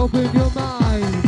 open your mind.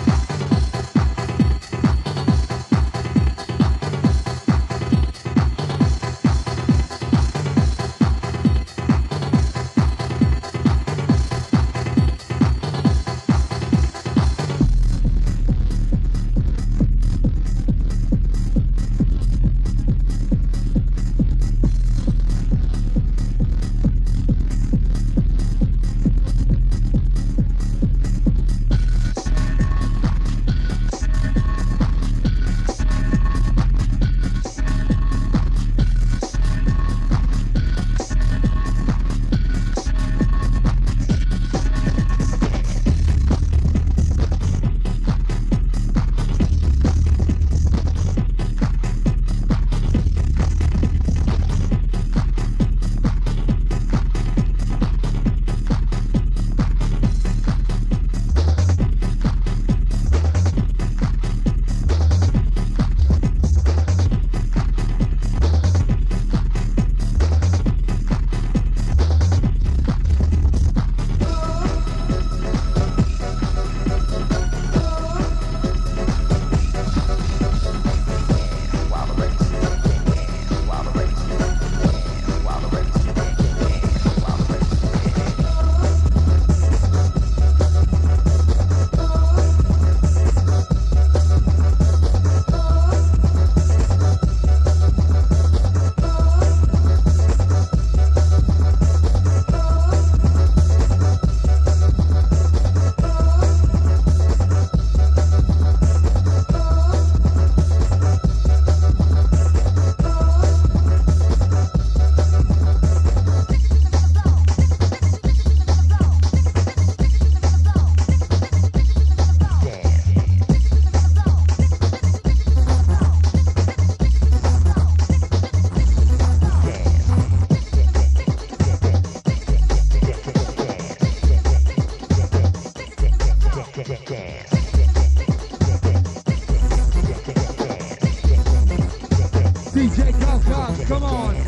DJ Coca, come on.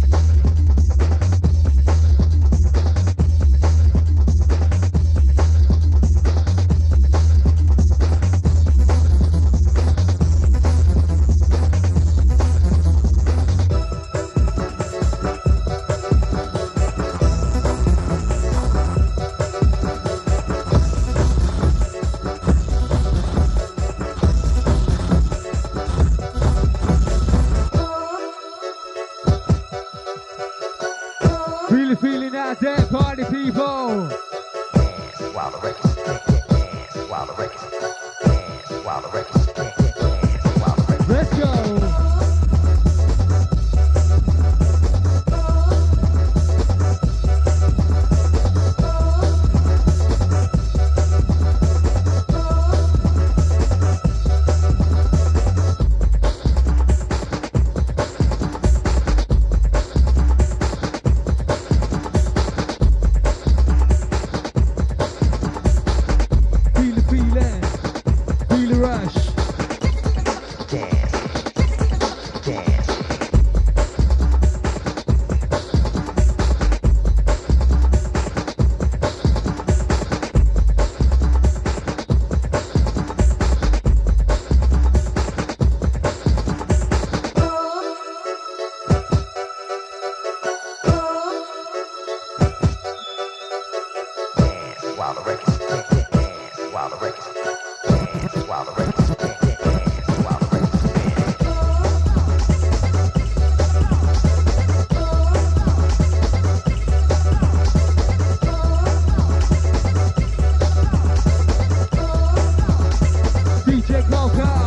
Feeling out there, party people. While the records, while the records, while the records, while the records. Let's go. While the records, while the records, while the records, while the records. DJ Coca.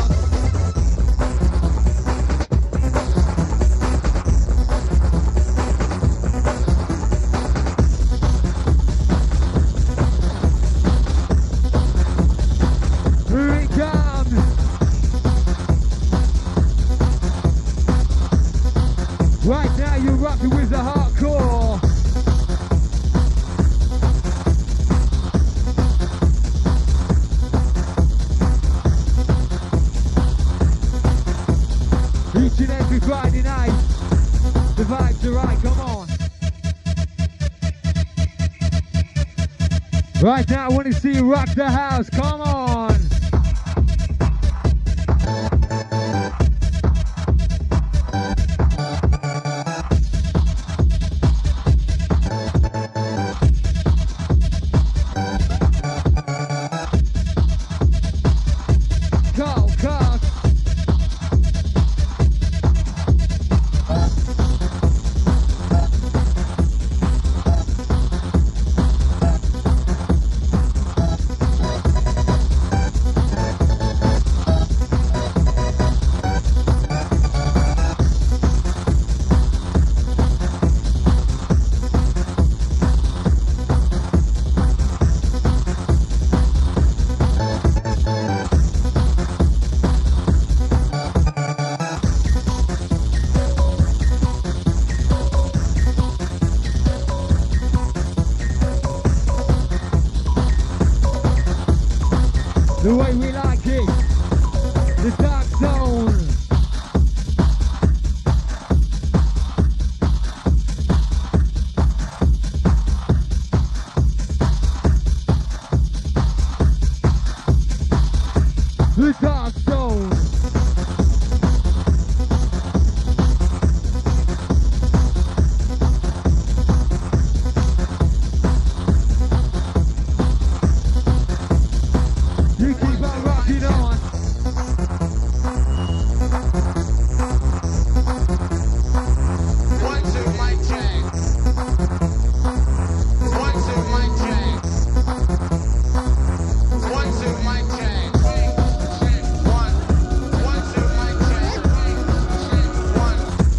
Right now you're rocking with the hardcore. Each and every Friday night, the vibes are right, come on. Right now, I want to see you rock the house. Come on. Go, go. The way we like it, the dark zone. The dark zone. You keep on rocking on. One, two, mic check. One, two, mic check. One, two, mic check. One, two, mic check. One.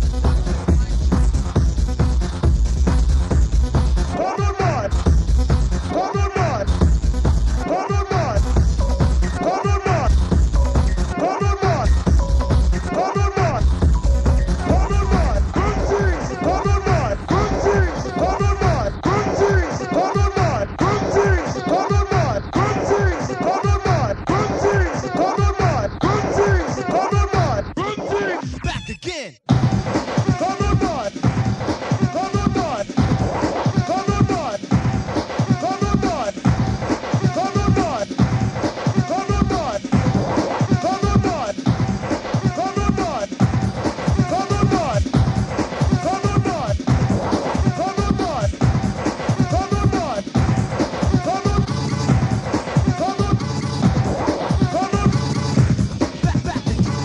Hold on, Lord. Hold on, Lord. Hold on, Lord. Hold on, Lord. Hold on, Lord. Hold on, Lord. Hold on, Lord. Hold on, Lord. Hold on, Lord. Hold on, Lord. Hold on, Lord. Hold on, Lord. Hold on, Lord. Hold on, Lord. Back again. Hold on, Lord. Hold on, Lord. Hold on, Lord. Hold on, Lord. Hold on, Lord. Hold on, Lord. Hold on, Lord. Hold on, Lord. Hold on, Lord. Hold on, Lord. Hold on, Lord. Hold on, Lord. Hold on. Hold on. Hold on. Back.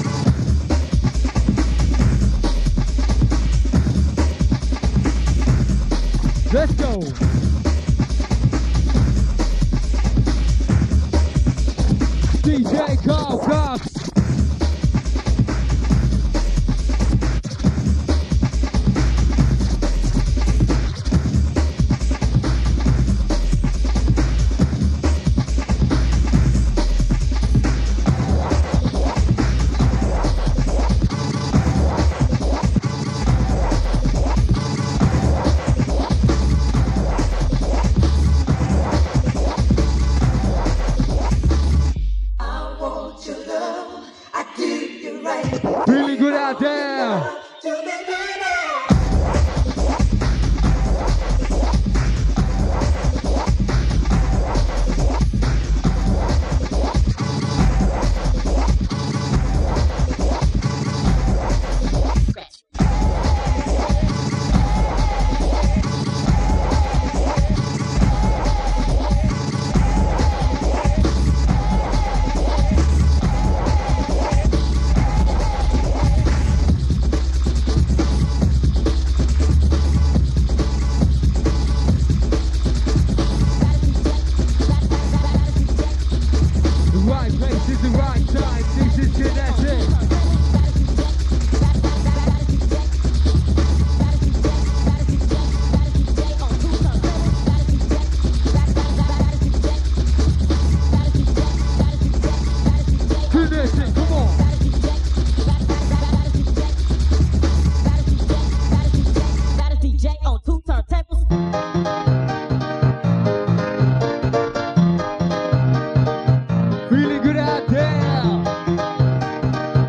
Let's go. DJ Carl Cox. I want your love. I give you right Really good out there. to me, baby. The right place is the right time. This is kinetic. Kinetic, come on. That is DJ on 2 turntables. Feeling good out there.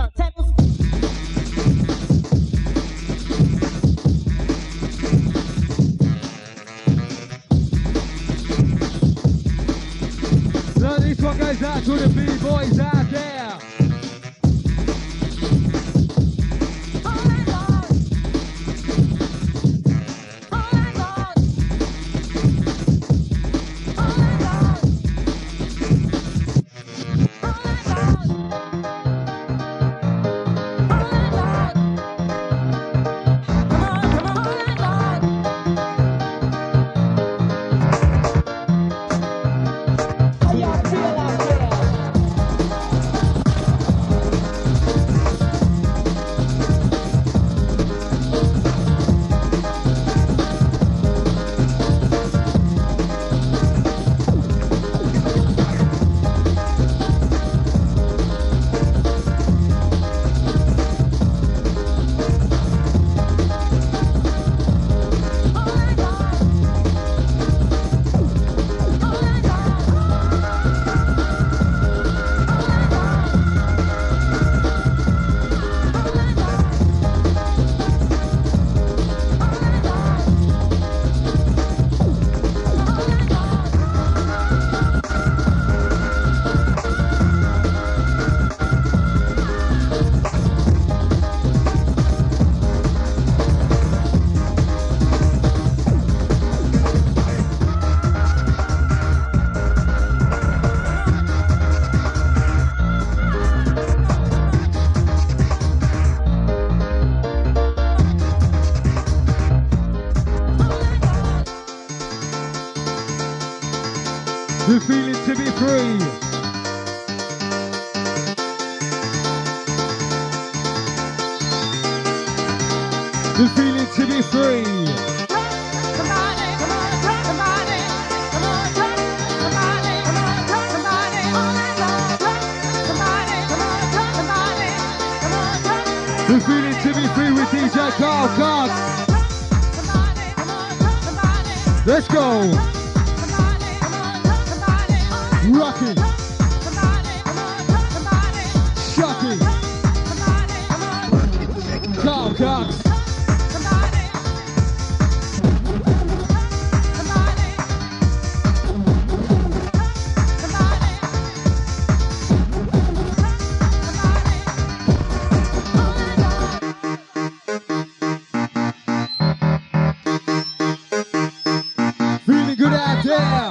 turntables. So this one goes out to the B-boys out there. All night long. All night long. All night long. All night long. All night long. Come on, come on, all night long. How y'all feel out there? All night long. All night long. All night long. All night long. All night long. All night long. The feeling to be free. The feeling to be free. Somebody, come on, somebody, come on, somebody, come on, somebody, all night long. Somebody, come on, somebody, come on, The feeling to be free with DJ Carl Cox. somebody, come on, somebody, Let's go. somebody, come on, somebody, Rock it. somebody, come on, somebody, Shock it. somebody, come on, Carl Cox. somebody, somebody, Feeling good out there.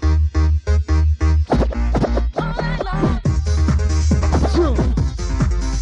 True.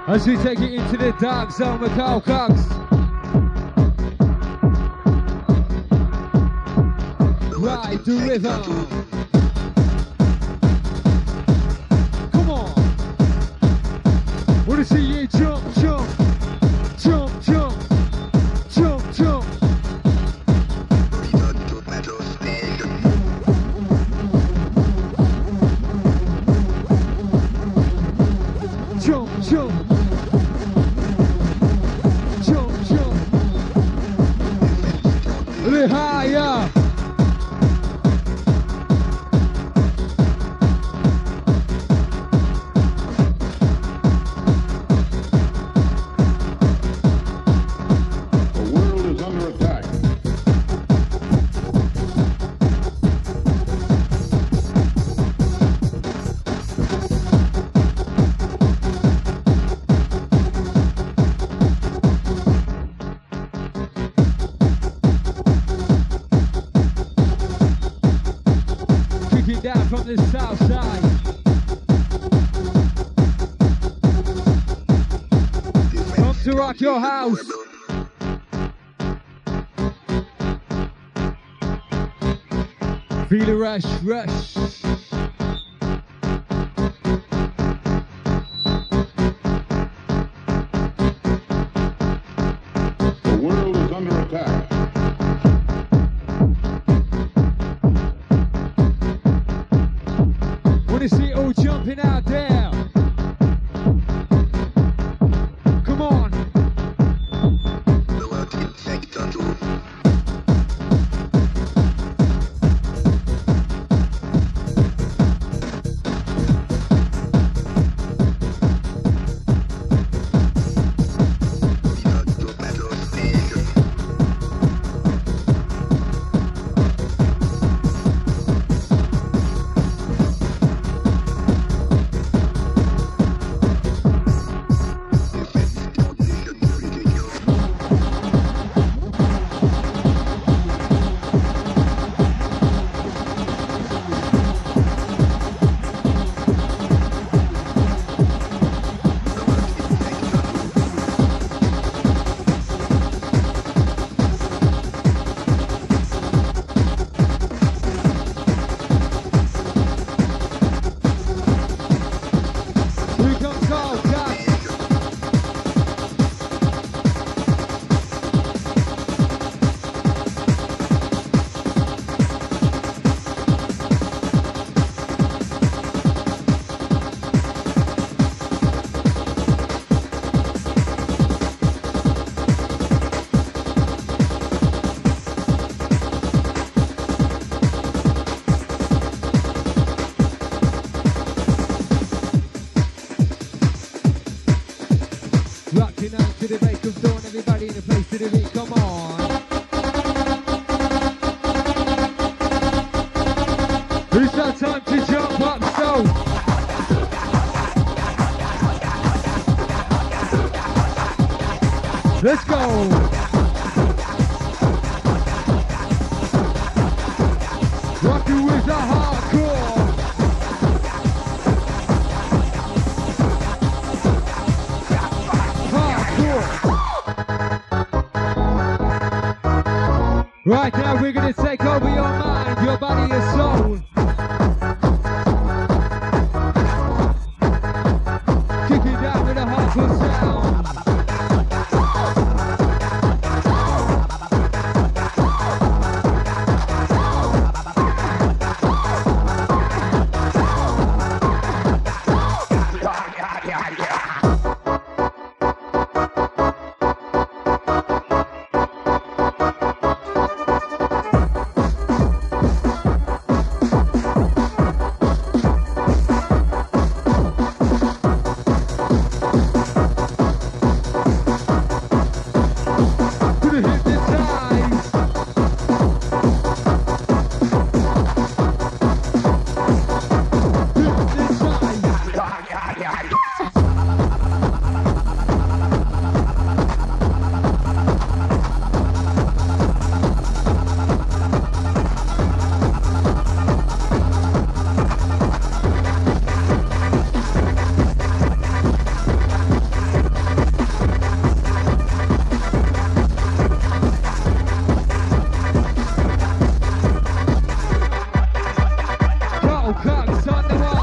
As we take it into the dark zone with Carl Cox. Ride the rhythm. Come on. Wanna see you jump, jump, jump, jump, jump, jump. Jump, jump. Jump, jump. A little higher. Down from the south side. Come to rock your house. Feel a rush, rush. The world is under attack. Wanna see it all jumping out there? Come on. Rocking out to the break of dawn, everybody in the place to the beat, come on. It's our time to jump up, so. Let's go. Rocking with the hardcore. Right now we're gonna take over your mind, your body, your soul. Kick it down with a hardcore sound. on the one.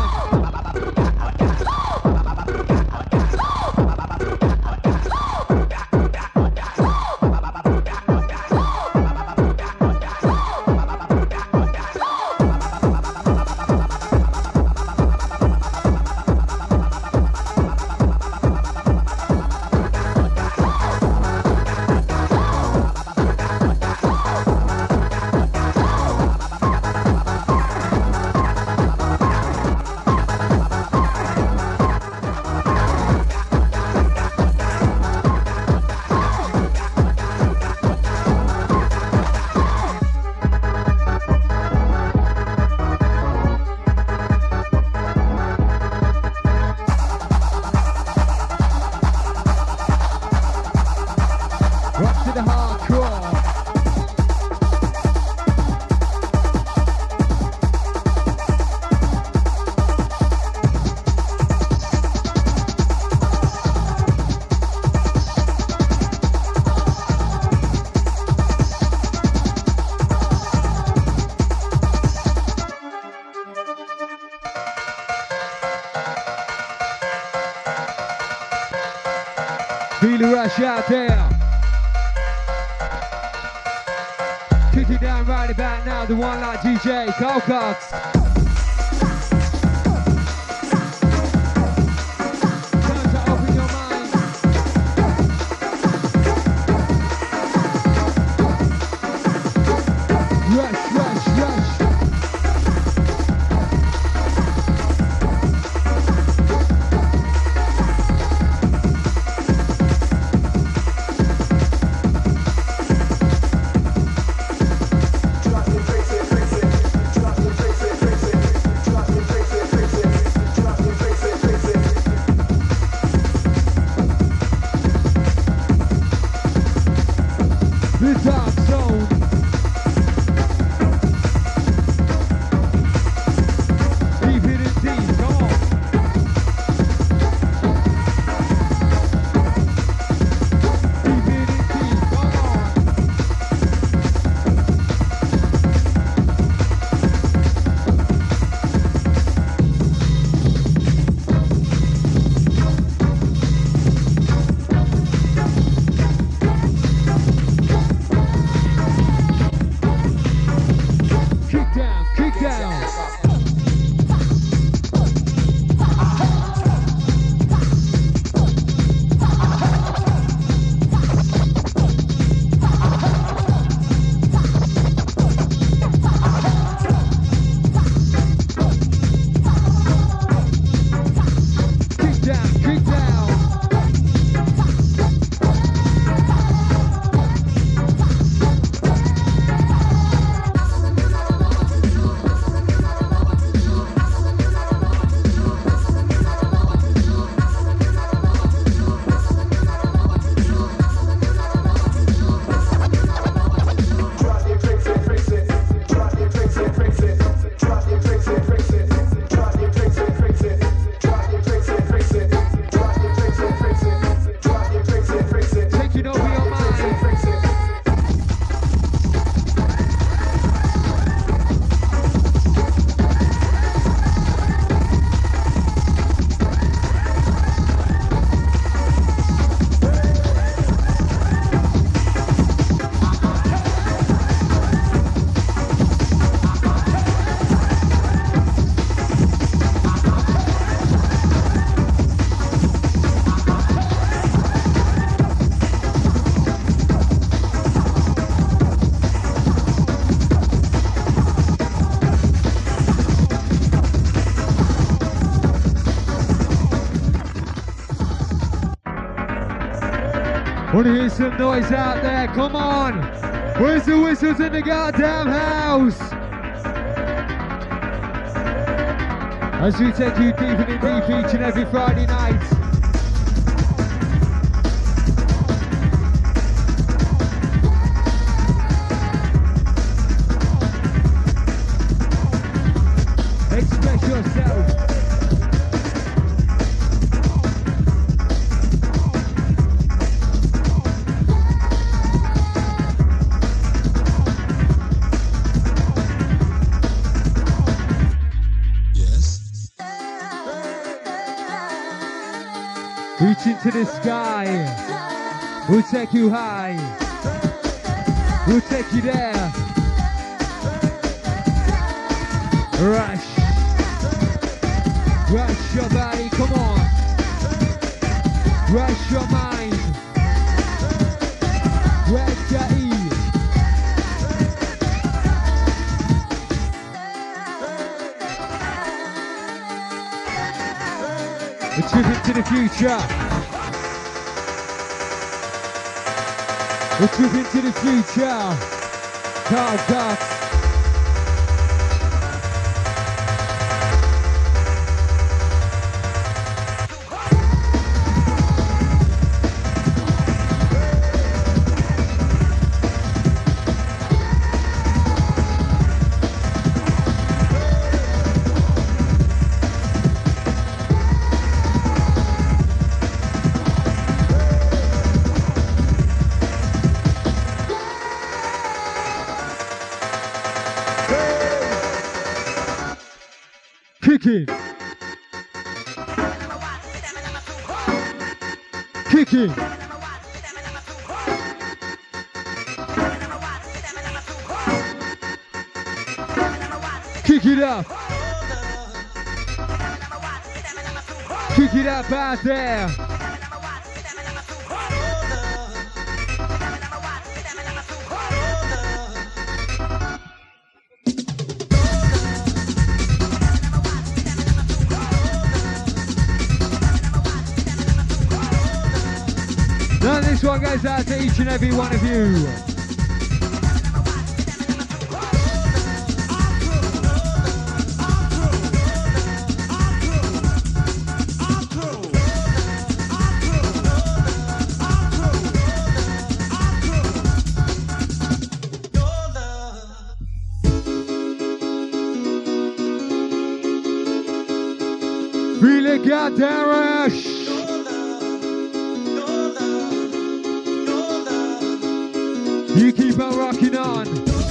Rock to the hardcore. Feel the rush out there. Kick it down right about now, the one like DJ Carl Cox. Time to open your mind. Rush, rush, rush. The Dark Zone. Deep in it deep, come on. Deep in it deep, come on. Kick down, kick down. Kick down, kick down. Taking over your mind. Wanna hear some noise out there? Come on! Where's the whistles in the goddamn house? As we take you deep and deep each and every Friday night. Express yourself. Yes. Reach into the sky. We'll take you high. We'll take you there. Rush. Rush your body, come on. Rush your mind. Rush your ease. A trip into the future. A trip into the future. Carl Cox. Kicking. Kicking. Kick it up. Kick it up out there. Now this one goes out to each and every one of you. Feel it, goddamn rush. You keep on rocking on.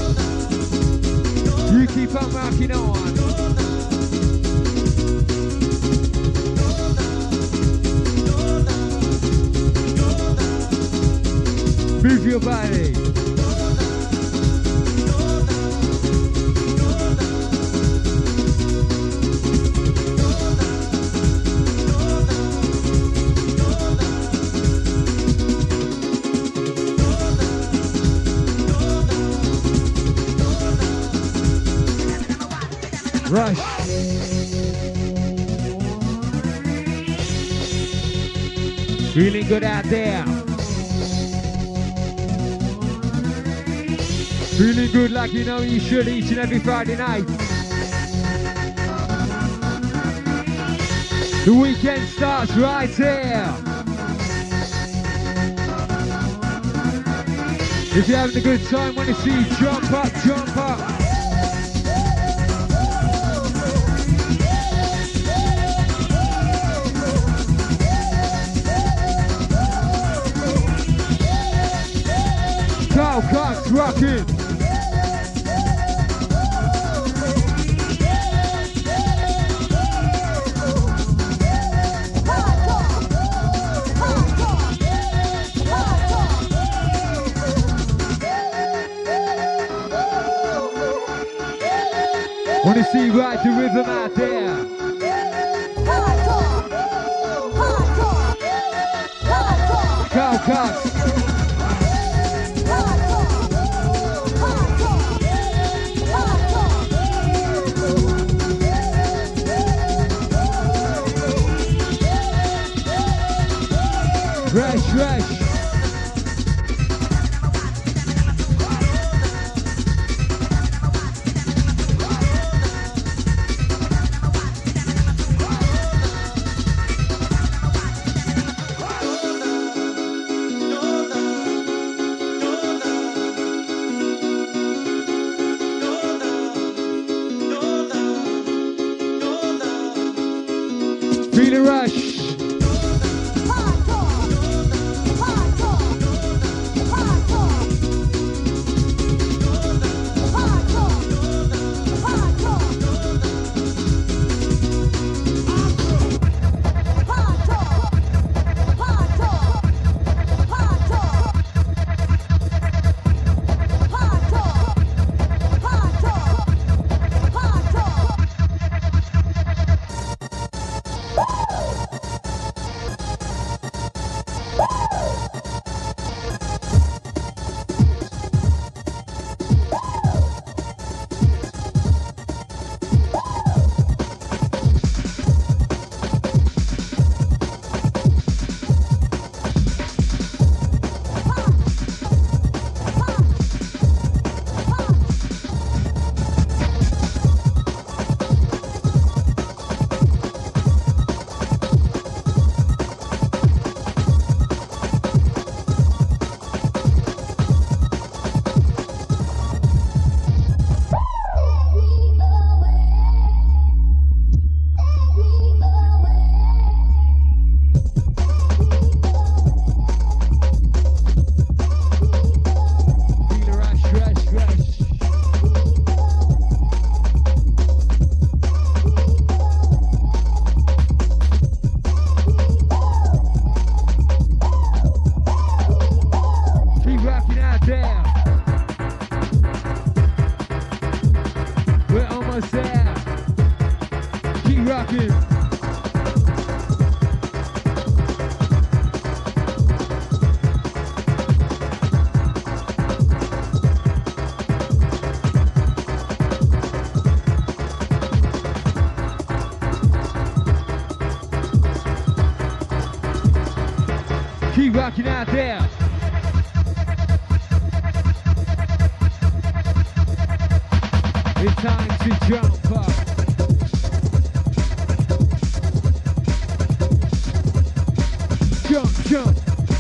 You keep on rocking on. Move your body. Rush. Feeling good out there. Feeling good like you know you should each and every Friday night. The weekend starts right here. If you're having a good time, want to see you jump up, jump up. Carl Cox rocking. Want to see right the rhythm out there. Carl Cox. Rush, rush. Feel the rush. rocking. Keep rocking out there. It's time to jump up. Jump, jump.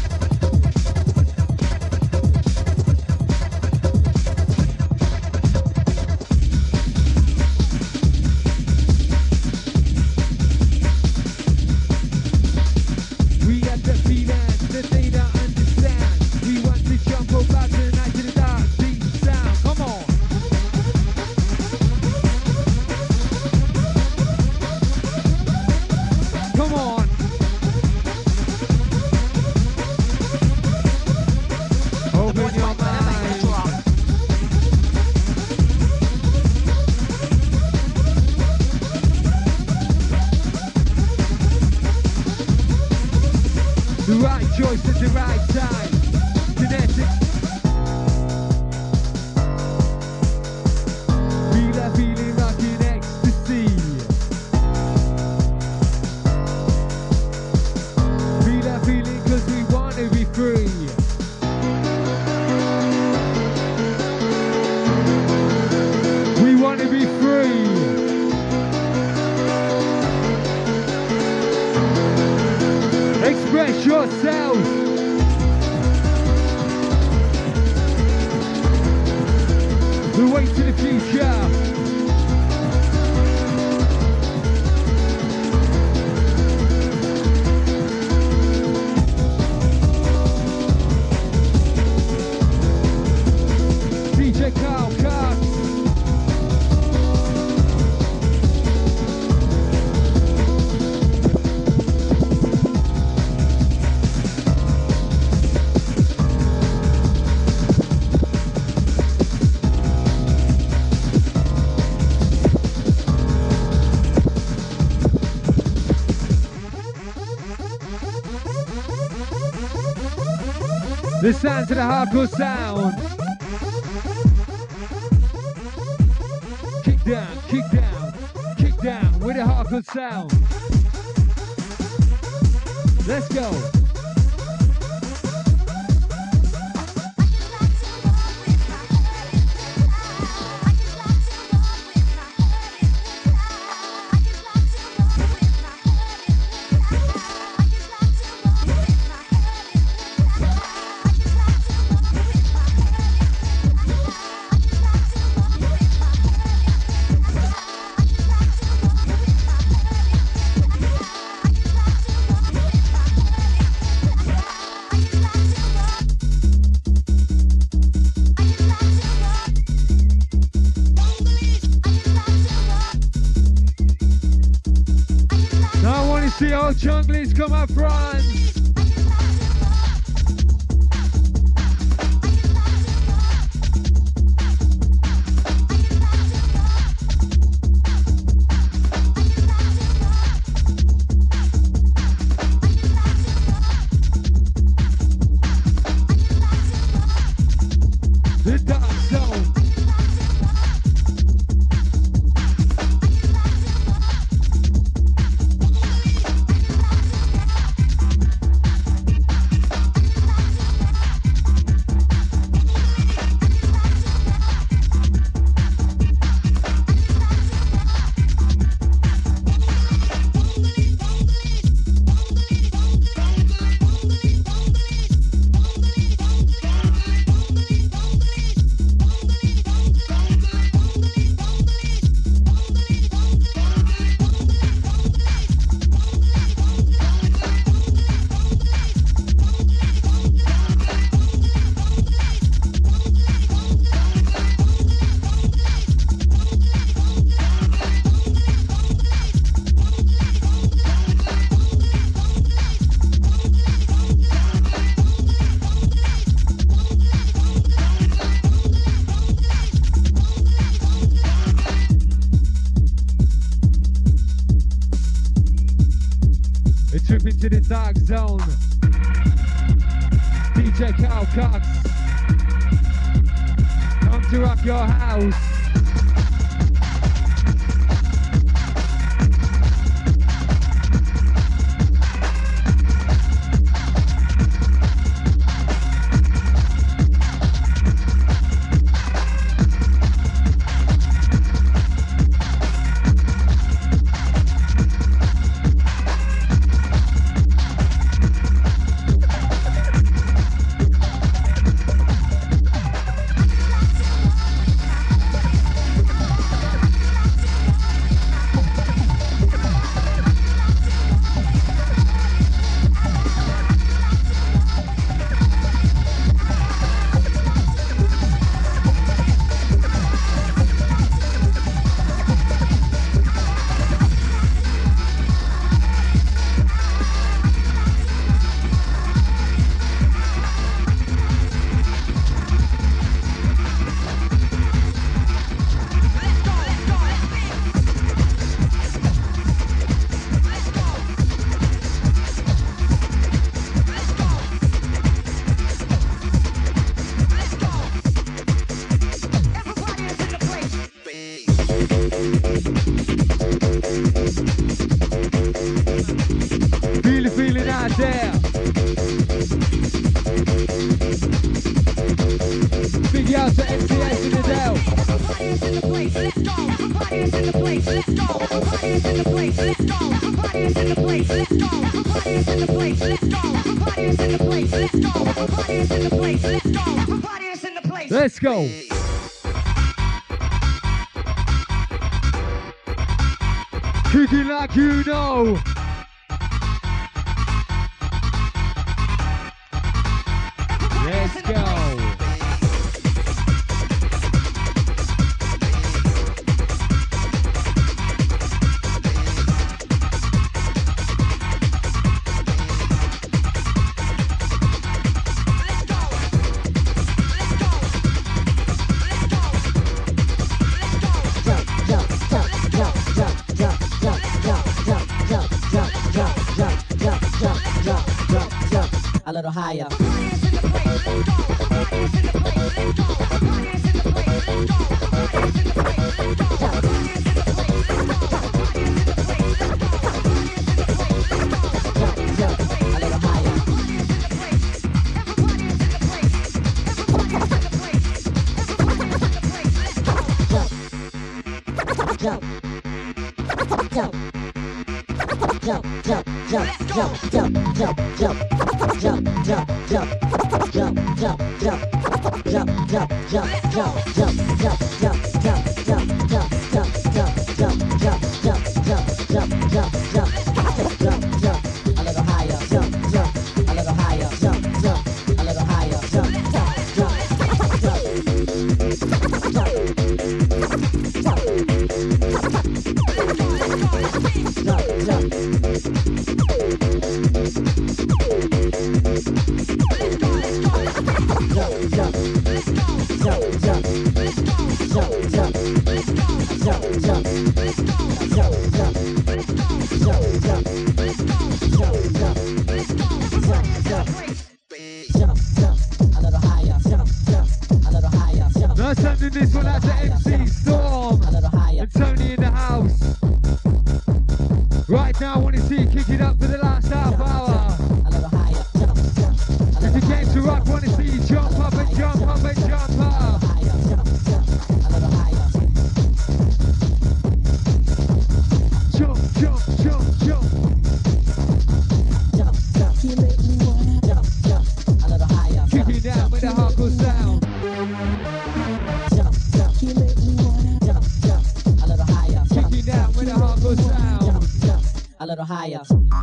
We have the feeling that they don't understand. We want to jump about tonight to the dark deep sound. Come on. Come on. Open your mind. The right choice at the right time. Kinetic. Feel that feeling, rocking ecstasy. Feel that feeling cause we wanna be free. We wanna be free. Express yourself. The way to the future. DJ Carl Cox. Listen to the hardcore sound. Kick down, kick down, kick down with the hardcore sound. Let's go. See all junglies come up front. The dark zone. trip into the dark zone. DJ Carl Cox. Come to rock your house. Feeling out there. Big out to MCS in the Dell. Party's in the place, let's go. Party's in the place, let's go. Party's in the place, let's go. Party's in the place, let's go. Party's in the place, let's go. Party's in the place, let's go. Party's in the place, let's go. Party's in the place. Let's go. Kicking like you know. Let's go. A little higher. Now sending this one out to MC Storm and Tony in the house. Right now I want to see you kick it up for the last half hour. If you came to rock, want to see you jump up and jump up and jump up. Jump, jump, jump, jump. Kick it down with the hardcore sound. Kick it down with the hardcore sound. A little higher.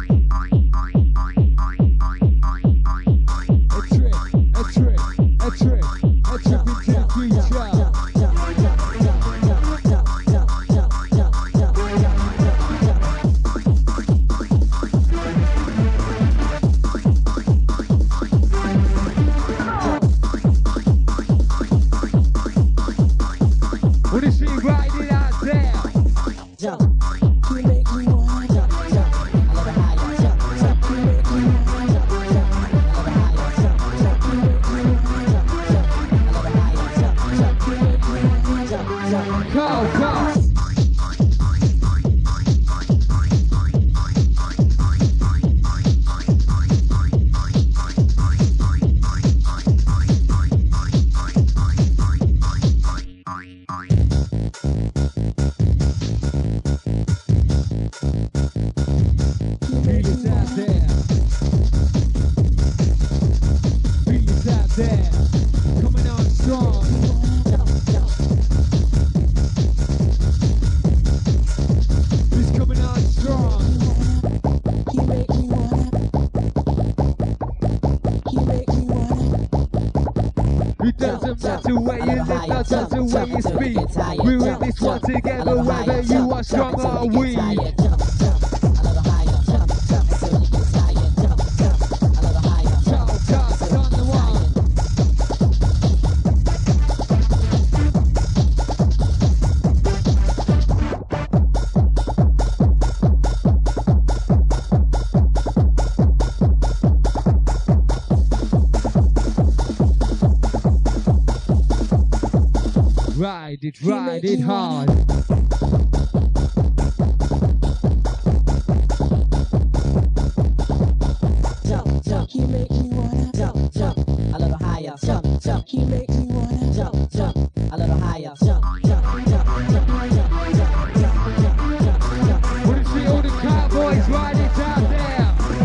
A trick into the future. What is she riding out there? Jump. You make me wanna jump, jump. A little higher. Jump, the way you live, not just the way you speak. We're in this one together, whether you are strong or weak. Ride it hard. Jump, jump, he make me wanna jump, jump, a little higher. Jump, jump, he make me wanna jump, jump, a little higher. Jump, jump, jump, jump, jump, jump, jump, jump, jump, jump. Wanna see all the cowboys ride it out there?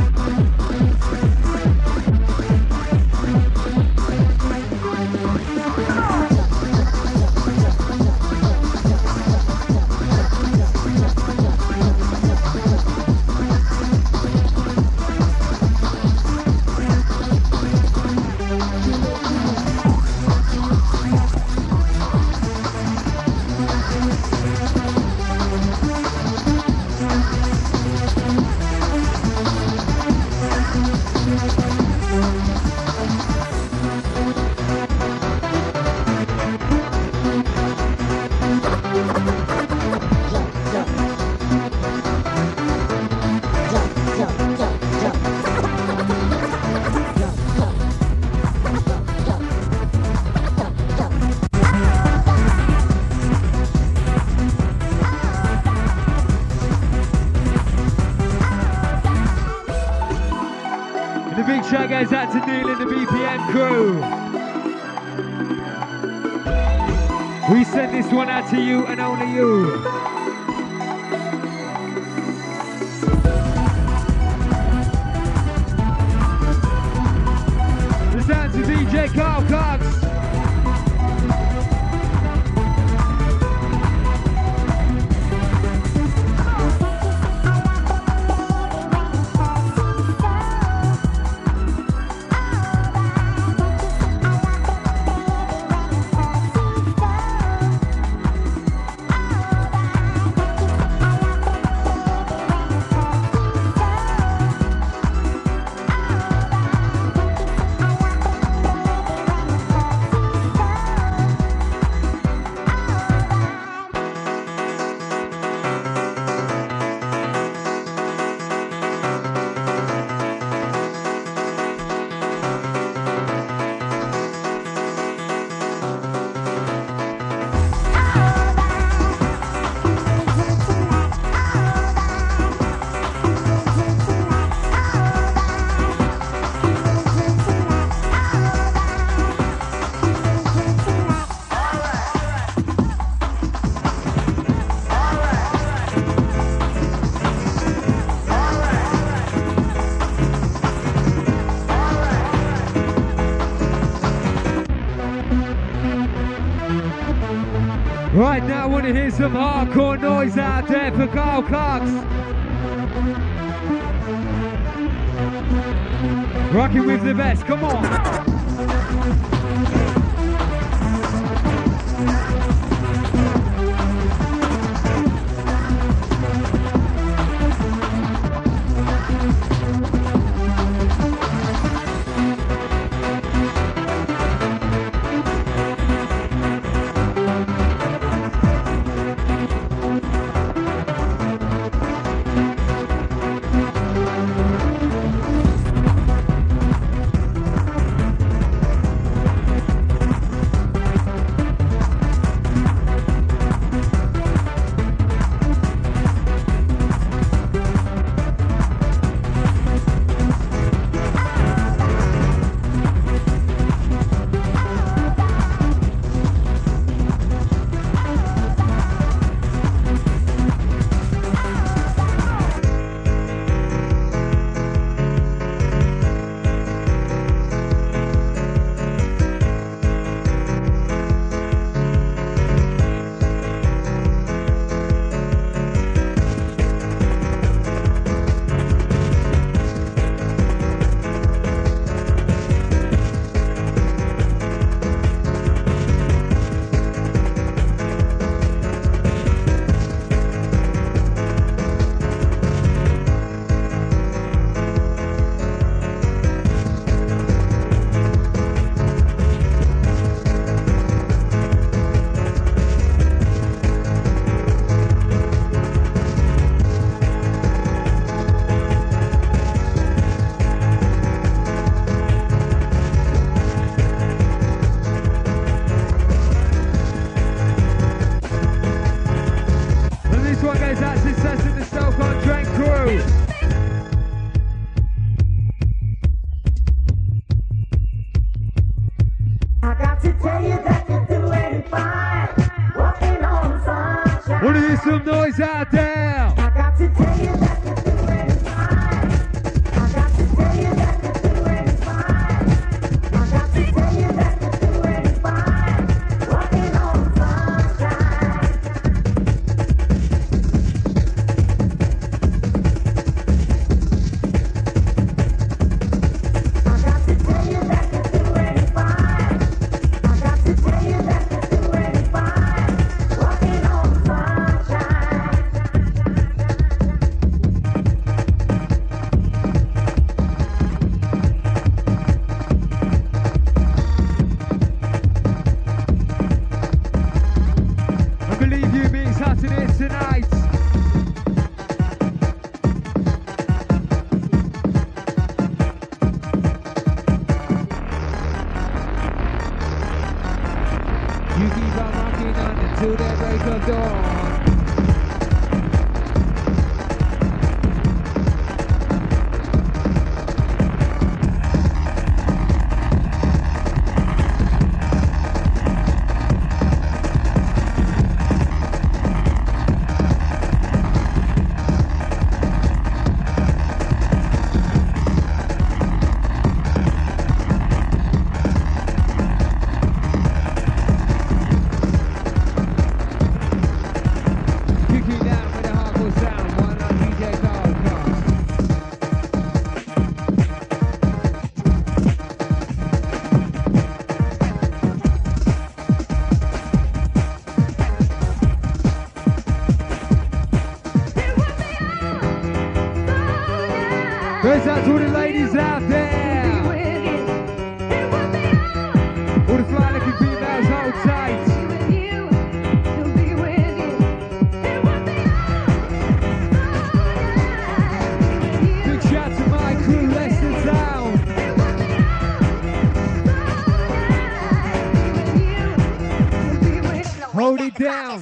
Shout goes out to Neil and the BPM crew. We send this one out to you and only you. The sounds of DJ Carl Cox. Right now I want to hear some hardcore noise out there for Carl Cox. Rocking with the best, come on. ladies out there. I got to tell you that you're doing fine. I got to tell you that you're doing fine. I got to tell you that you're doing fine. Walking on sunshine. I got to tell you that you're doing fine. I got to tell you that you're doing fine. Walking on sunshine. I believe you me, it's hot in here tonight. You keep on rocking on until the break of dawn. Kicking down with a hardcore sound, one on DJ Carlcast. Goes out to all the ladies out there. All the fly looking females, hold tight. Big shout to my crew, Leicester Town. Hold it down.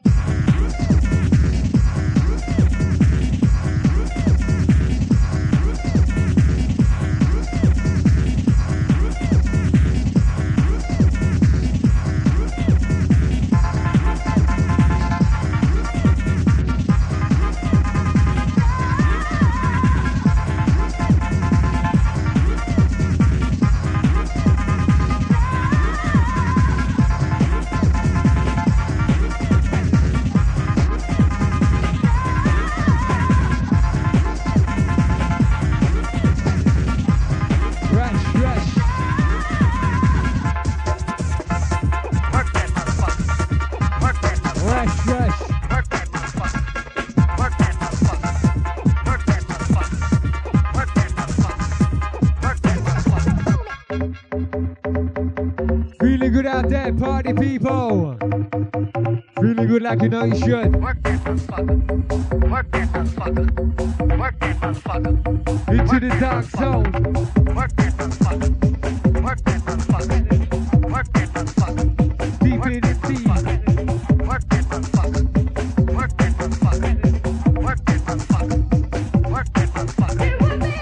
Feeling good out there, party people. Feeling good like you know you should. Work that motherfucker. Work that motherfucker. Work that motherfucker. Into the dark zone. Work that motherfucker. Work that motherfucker. Work that motherfucker. Deep in the sea. Work that motherfucker. Work that motherfucker. Work that motherfucker. Work that motherfucker.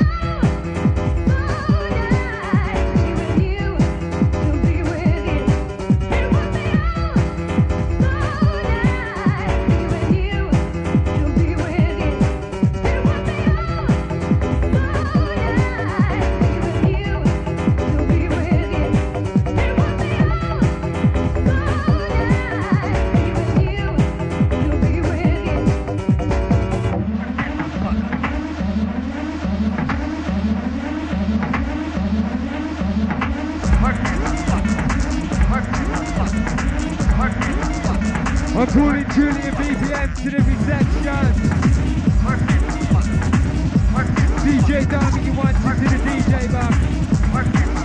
I'm calling Julian BPM to the reception. DJ Darby, you want to the DJ box.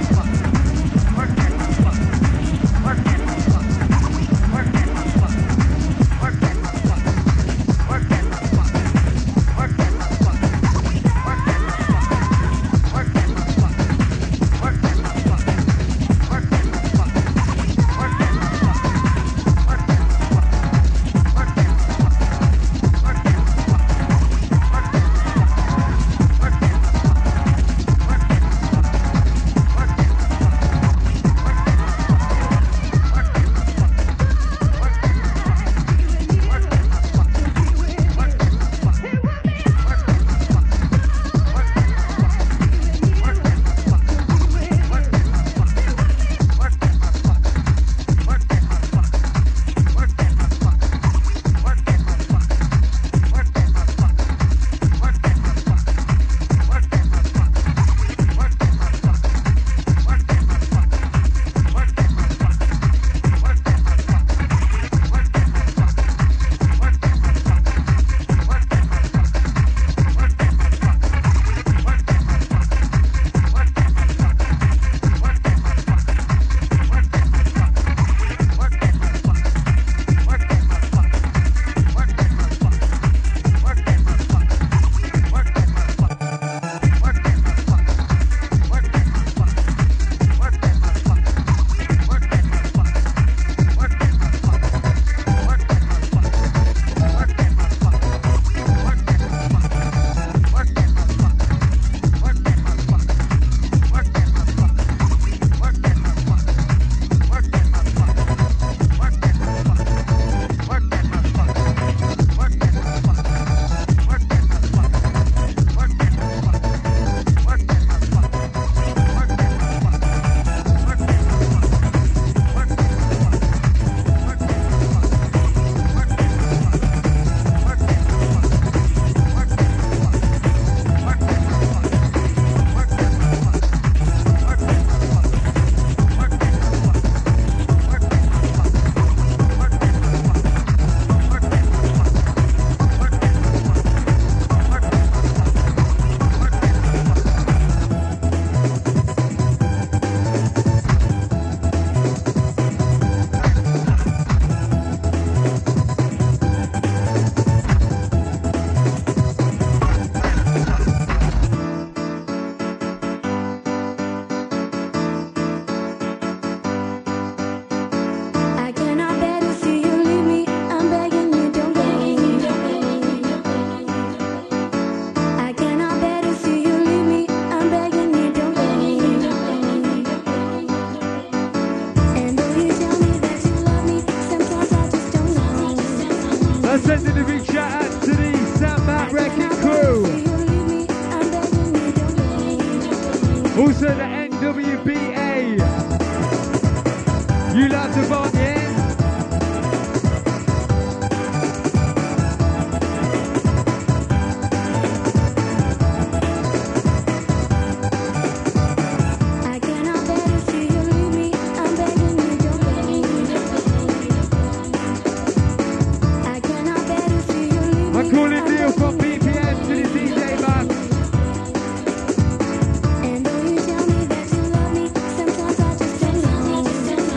to the NWBA. You love the bomb, yeah? I cannot bear to see you leave me. I'm begging you, don't leave me. I cannot bear to see you leave me. I'm calling Neil from BPM to the DJ bus. And though you tell me that you love me, sometimes I just say no.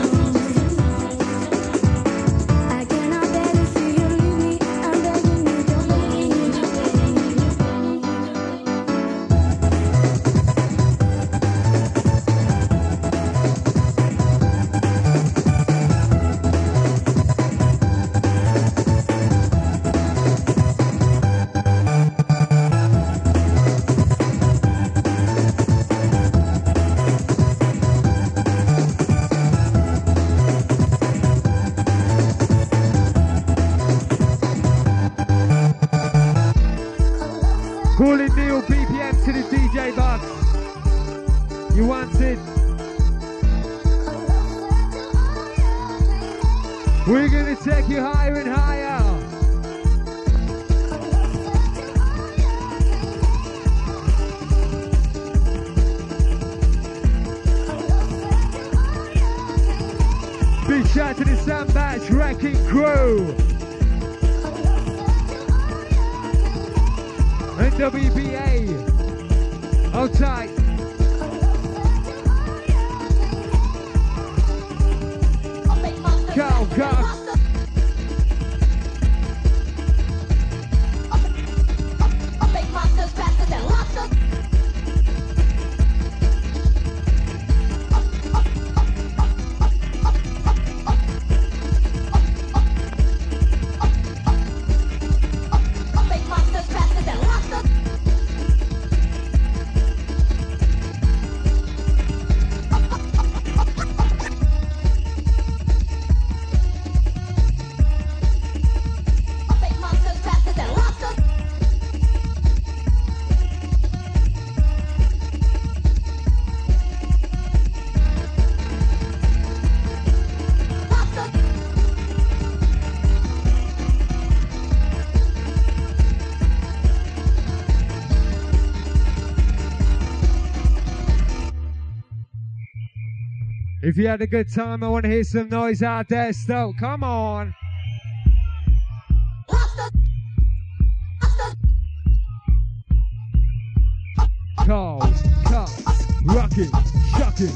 I cannot bear to see you leave me. I'm begging you, don't leave me. Calling Neil BPM to the DJ bus. You wanted. We're gonna take you higher and higher. Big shout to the Sandbatch Wrecking Crew. NWBA. Hold tight. Go, go. If you had a good time, I want to hear some noise out there still. Come on. Carl, cuts, rocking, shocking.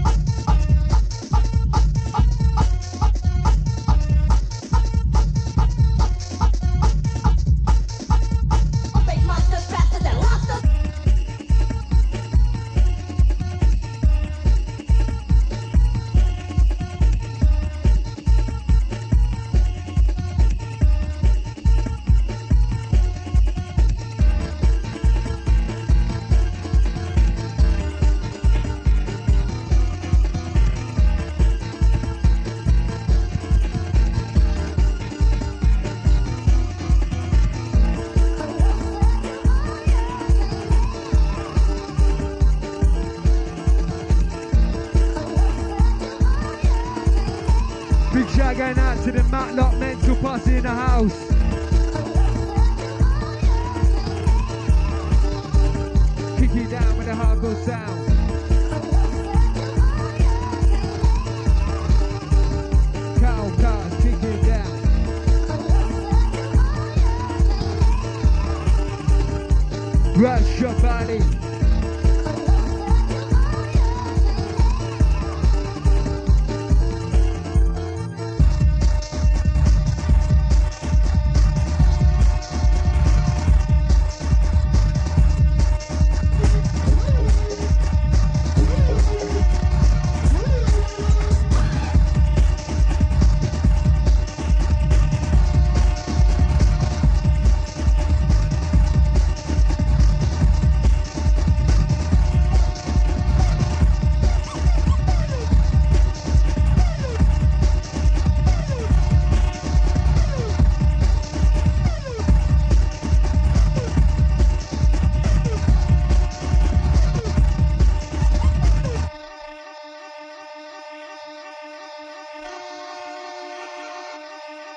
Big shout going out to the Matlock Mental Posse in the house. Kick it down with a hardcore sound. Cow cars, kick it down. Rush your body.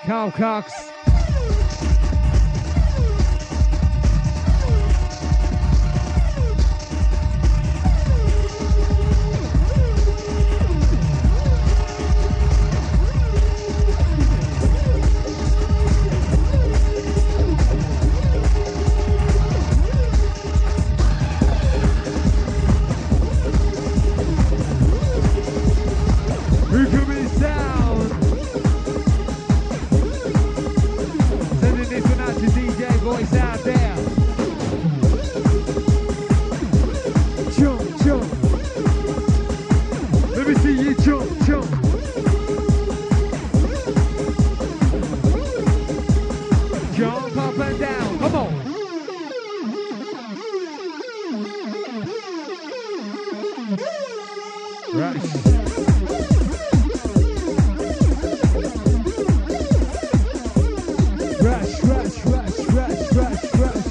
Carl Cox. Who coming down? Sending this one out to DJ boys out there. Jump, jump. Let me see you jump, jump. Jump up and down. Come on. Right. Rush, rush, rush, rush, rush, rush.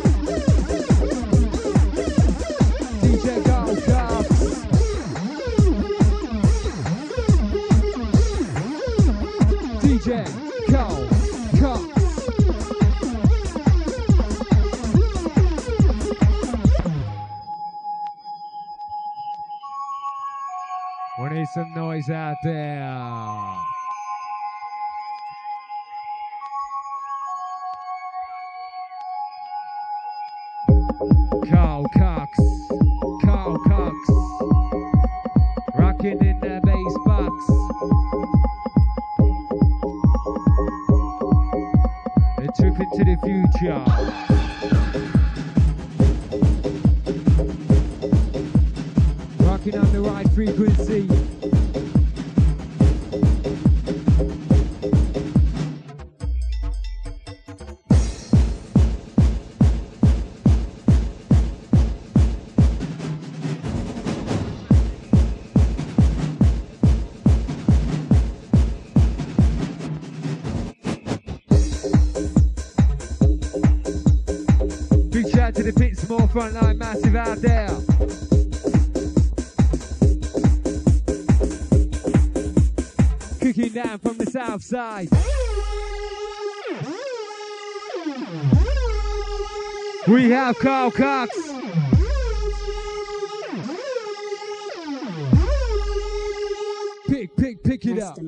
DJ Carl Cox. DJ Carl Cox. We need some noise out there. Carl Cox, Carl Cox, rocking in the bass box. A trip into the future. Rocking on the right frequency. Big shout out to the Pit Small Frontline Massive out there. Kicking down from the south side. We have Carl Cox. Pick it up.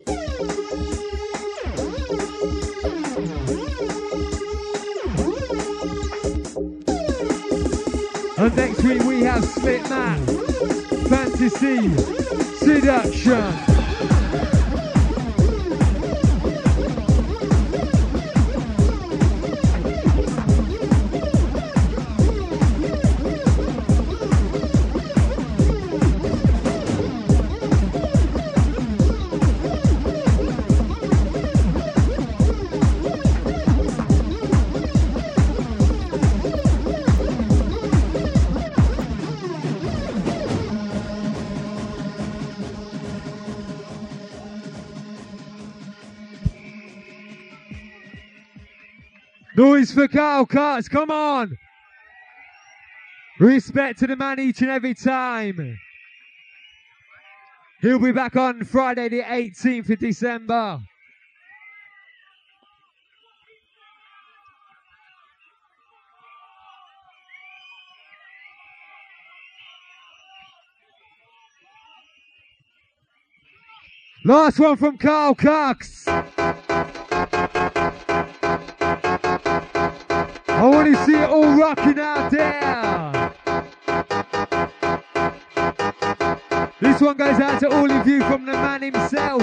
And next week we have Split Man, Fantasy, Seduction. Noise for Carl Cox, come on! Respect to the man each and every time. He'll be back on Friday the 18th of December. Last one from Carl Cox. I want to see it all rocking out there. This one goes out to all of you from the man himself.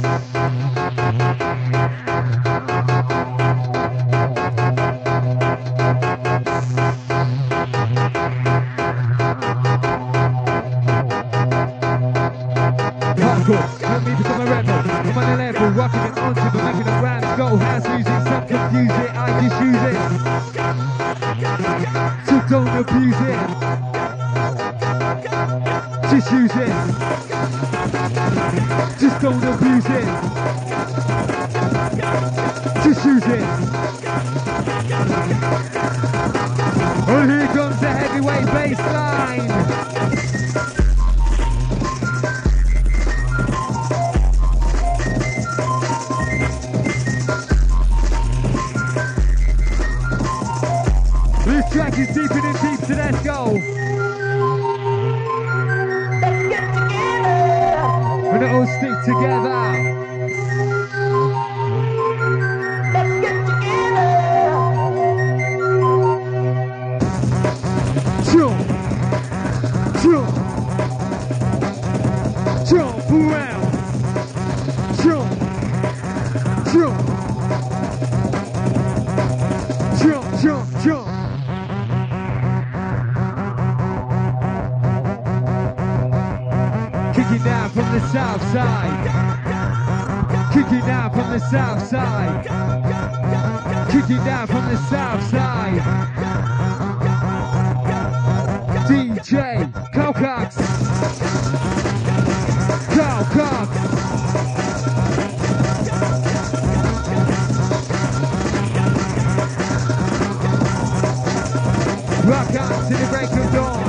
Hardcore, help me become a rebel. I'm on the level, rocking it onto but making it rhymes. Go house music, some confuse it, I just use it. So don't abuse it. Just use it. Just don't abuse it. Just use it. And here comes the heavyweight bass line. together. Let's get together. Jump, jump, jump around. Jump, jump, jump, jump, jump. Kicking down from the south side. Kicking down from the south side. Kicking down from the south side. DJ Carl Cox. Carl Cox. Rock on to the break of dawn.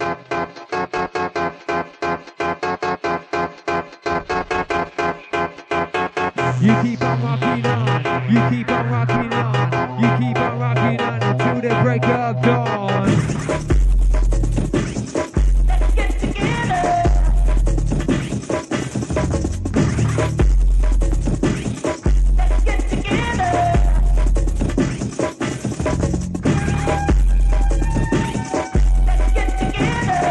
You keep on rocking on, you keep on rocking on, you keep on rocking on until the break of dawn. Let's get together. Let's get together. Let's get together.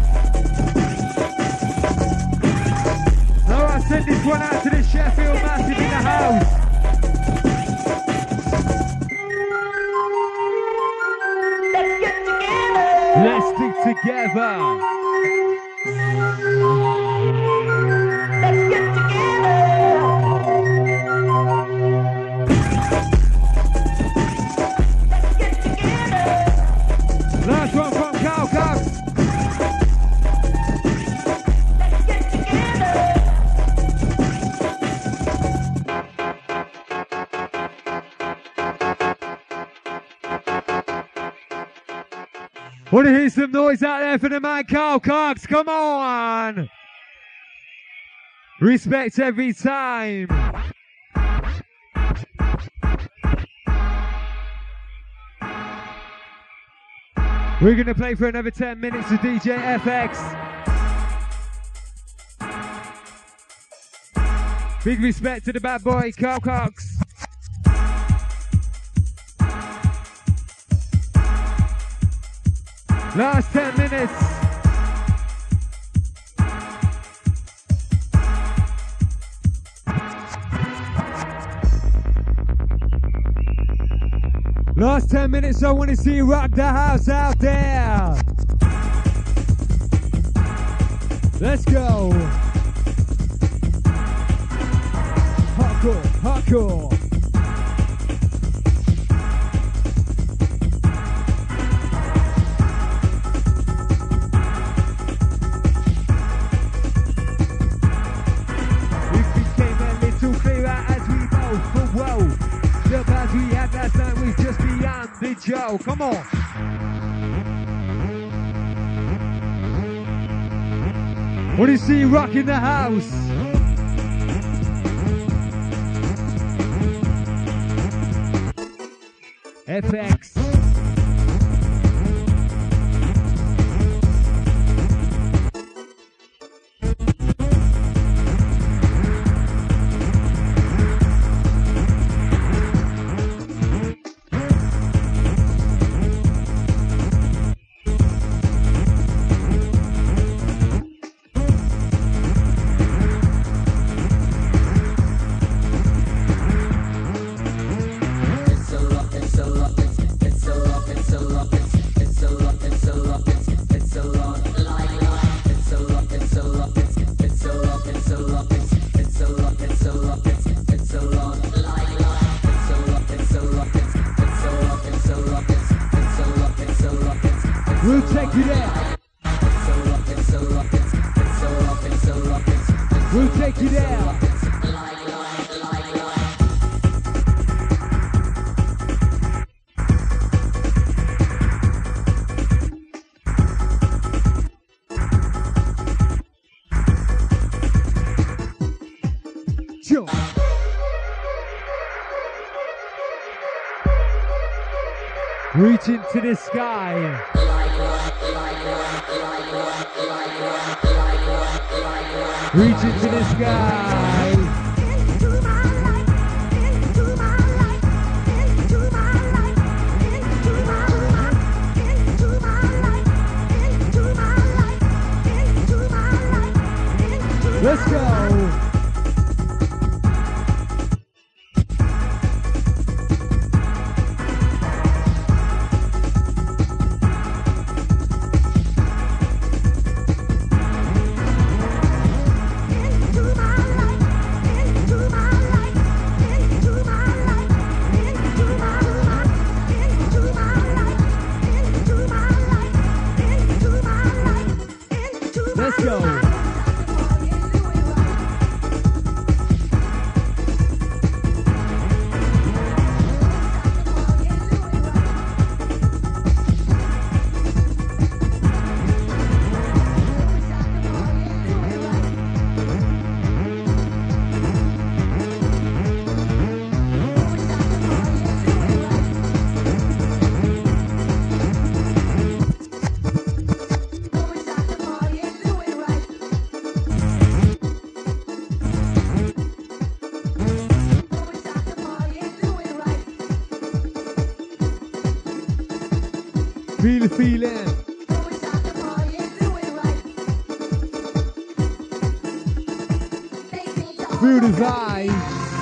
Now I send this one out to the Sheffield Massive in the house. Let's get together. Let's stick together. Let's get together. Let's get together. Last one from Carl Cox. Let's get together. Want to hear some noise out there for the man Carl Cox? Come on! Respect every time. We're going to play for another 10 minutes of DJ FX. Big respect to the bad boy Carl Cox. Last 10 minutes. Last 10 minutes, I want to see you rock the house out there. Let's go. Hardcore, hardcore. It became a little clearer as we both were woe. The path we had last night was just beyond the joke. Come on. Want to see you rocking the house. FX. We'll take you there. We'll take you there. Jump. Reach into the sky. Reach into the sky. Into my life, into my life, into my life, into my life, into my life, into my life, into my life, into my Let's go. into my life, into my life, into my life, into my life, into my life, into my life, into my life, into my Let's go. Feel the feeling. Feel the vibe.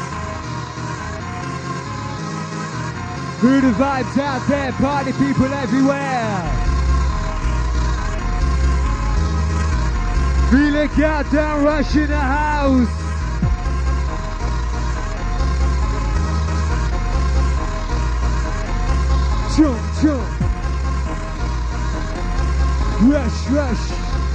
Feel the vibes out there. Party people everywhere. Feel it, countdown rush in the house. Jump, jump. Rush, rush.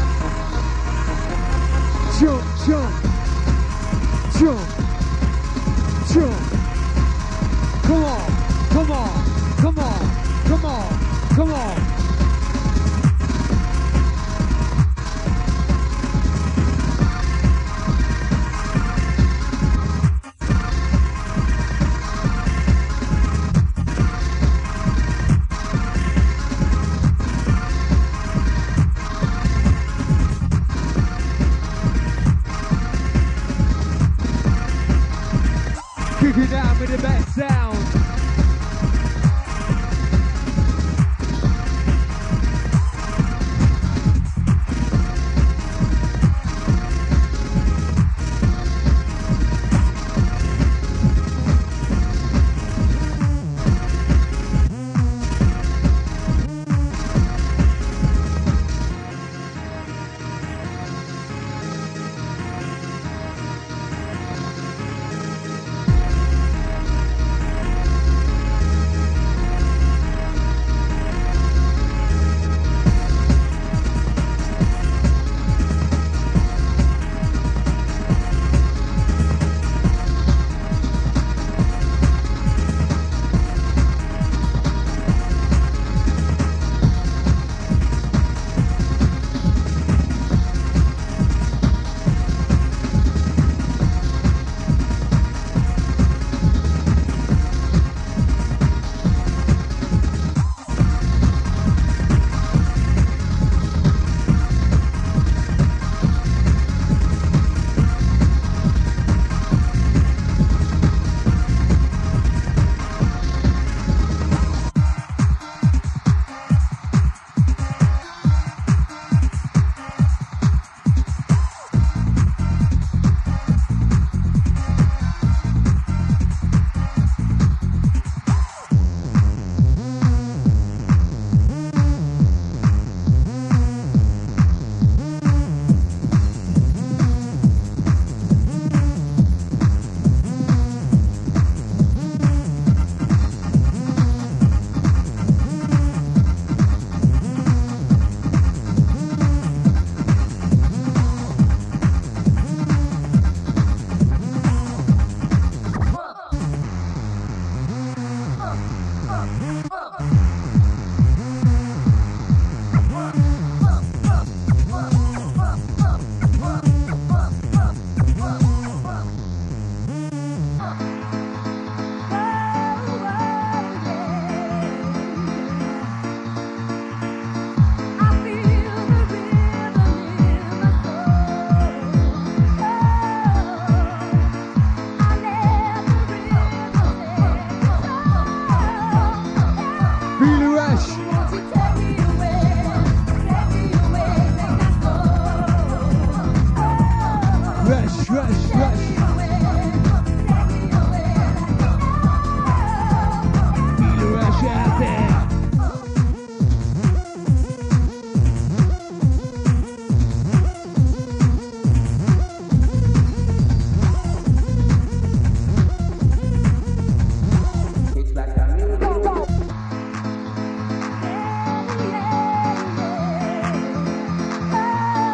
Jump, jump. Jump. Jump. Come on, come on, come on, come on, come on. Kick it down with the best sound.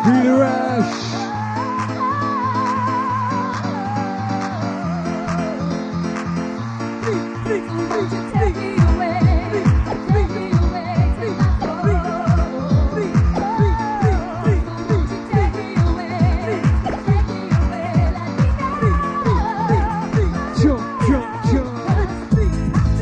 Feel the rush. Jump, jump, jump.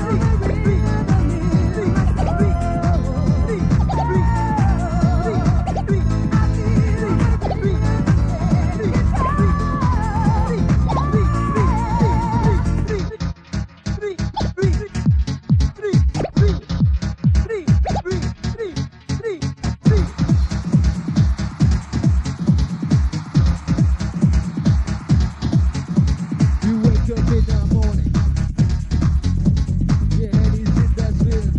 You wake up in the morning. Your head is in that feeling.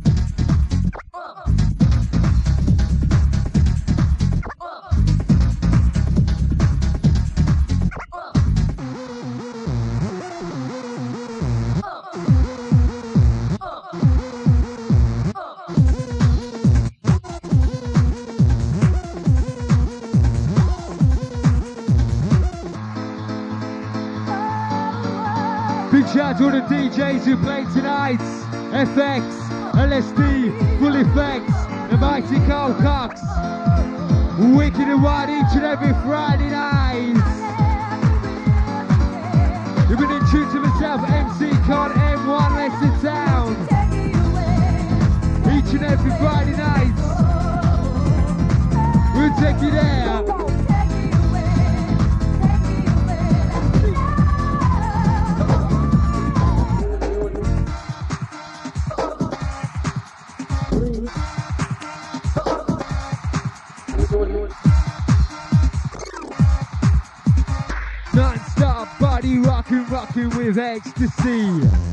Big shout out to all the DJs who played tonight. FX, LSD, Full Effects, the mighty Carl Cox. Wicked and wide each and every Friday night. You've been in tune to myself, MC Con M1 Leicester Town. Each and every Friday night. We'll take you there. Non-stop body rocking with ecstasy.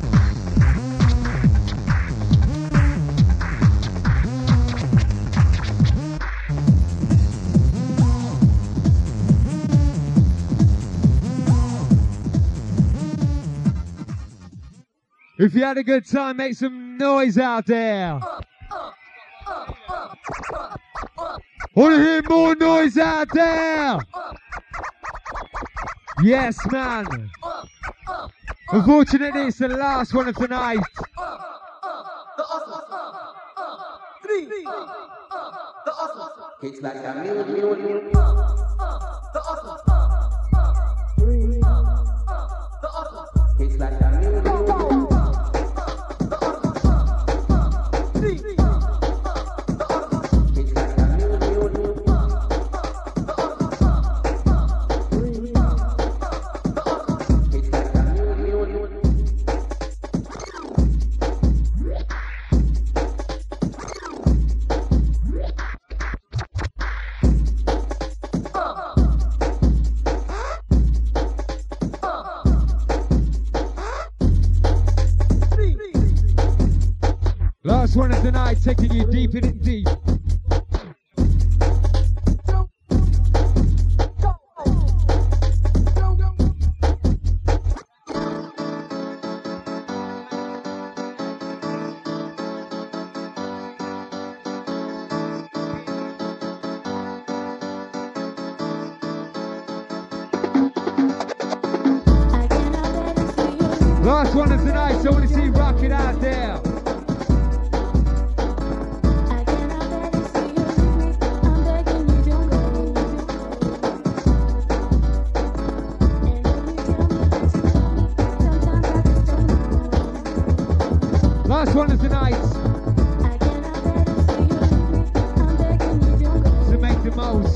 If you had a good time, make some noise out there. Want to hear more noise out there? Yes, man. Unfortunately, it's the last one of the night. It's like a million. It's like a million. Last one of the night, taking you deep in it deep. Last one of the night, so I want to see you rock it out there. Last one of the night. So make the most.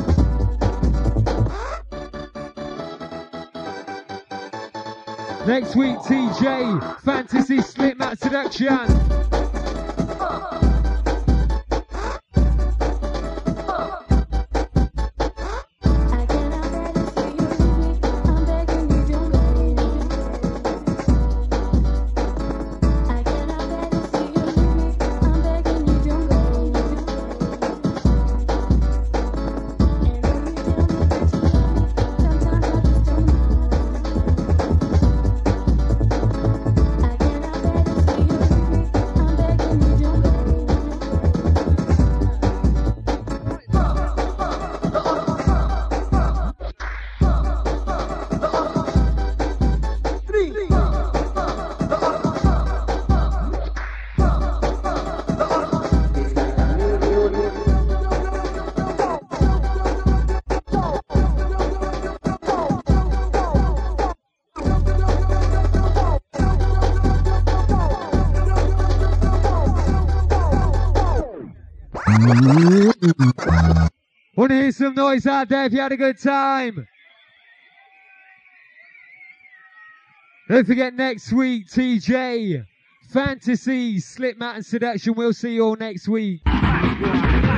Next week, TJ, Fantasy Slipmat Seduction. Want to hear some noise out there if you had a good time? Don't forget next week, TJ, Fantasy, Slipmat and Seduction. We'll see you all next week.